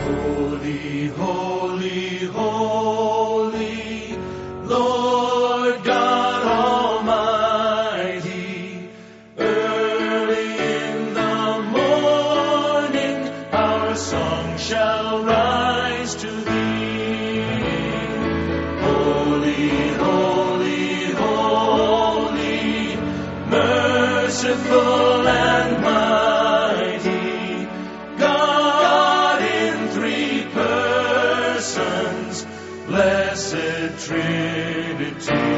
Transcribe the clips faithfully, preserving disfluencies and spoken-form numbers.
Holy, holy, holy, Lord God Almighty, early in the morning our song shall rise to thee. Holy, holy, holy, merciful and mighty, God in three persons, blessed Trinity.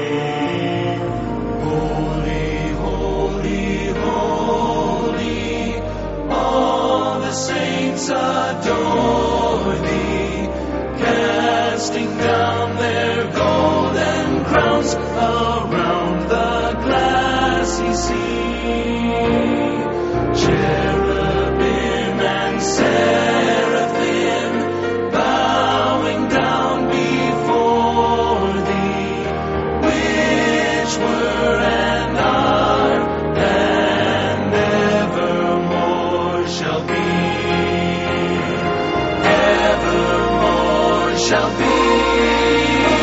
Holy, holy, holy, all the saints adore thee, casting down their golden crowns around the glassy sea. Cherubim and seraphim bowing down before thee, which were and are and evermore shall be, evermore shall be.